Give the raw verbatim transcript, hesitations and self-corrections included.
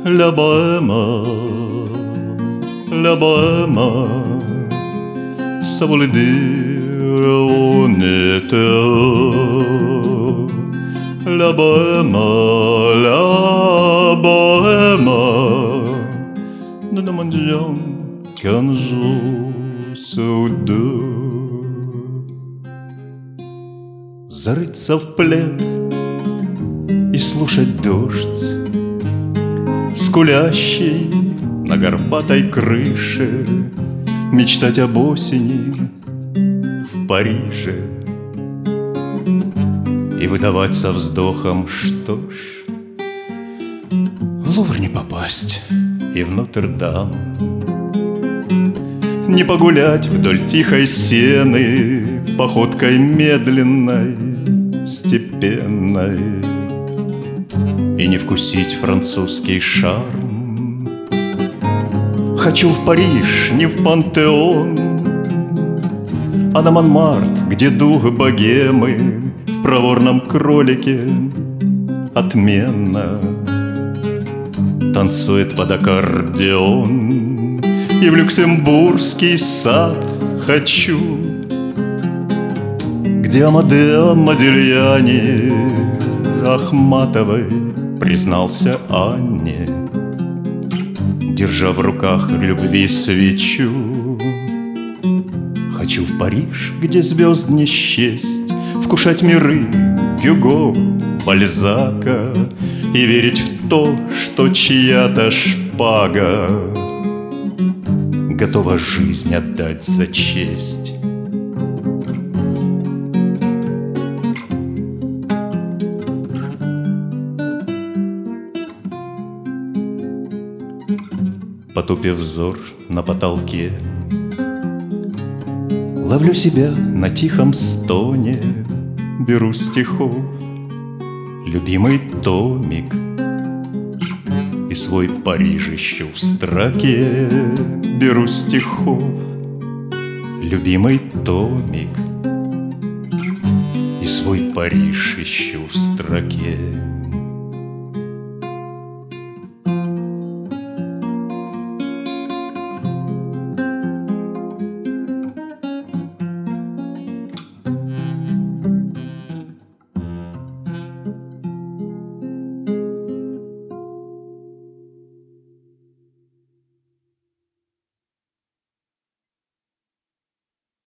La bohème, la bohème, ça voulait dire on était heureux. La bohème, la bohème, nous ne mendions qu'un jour sur deux. Зарыться в плед и слушать дождь, скулящий на горбатой крыше, мечтать об осени в Париже и выдавать со вздохом, что ж, в Лувр не попасть и в Нотр-Дам, не погулять вдоль тихой сены походкой медленной, степенной, и не вкусить французский шарм. Хочу в Париж, не в Пантеон, а на Монмарт, где дух богемы в проворном кролике отменно танцует под аккордеон. И в Люксембургский сад хочу, где Амадео Модильяни Ахматовой признался Анне, держа в руках любви свечу. Хочу в Париж, где звезд не счесть, вкушать миры Гюго, Бальзака и верить в то, что чья-то шпага готова жизнь отдать за честь. Потупив взор на потолке, ловлю себя на тихом стоне, беру стихов любимый томик и свой Париж ищу в строке. Беру стихов любимый томик и свой Париж ищу в строке.